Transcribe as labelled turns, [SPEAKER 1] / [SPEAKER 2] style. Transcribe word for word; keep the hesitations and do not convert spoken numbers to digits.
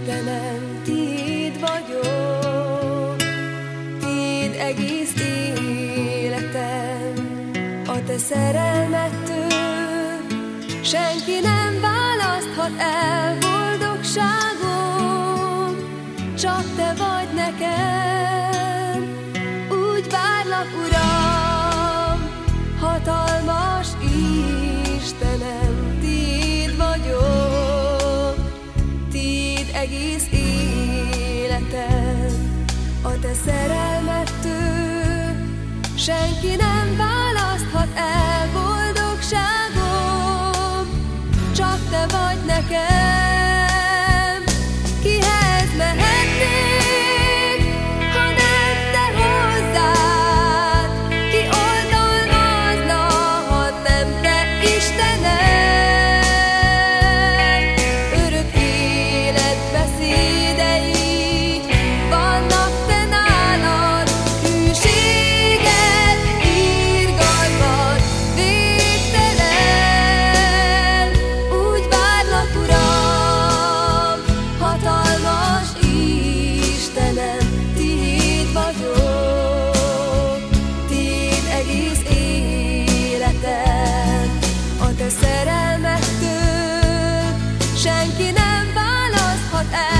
[SPEAKER 1] Istenem, tiéd vagyok, tiéd egész életem. A te szerelmettől senki nem választhat el boldogságom, csak te vagy nekem. Úgy várlak, Uram, hatalmas Istenem, tiéd vagyok, tiéd egész életem. A te szerelmettől senki nem választhat el boldogságom, csak te vagy nekem. Kihez mehetnék, ha nem te hozzád? Ki oltalmazna, ha nem te, Istenem? Örök élet beszédei vannak te nálad, hűséged, irgalmad végtelen. Úgy várlak, Uram, hatalmas Istenem, tiéd vagyok, tiéd egész életem. A te szerelmettől senki nem választhat el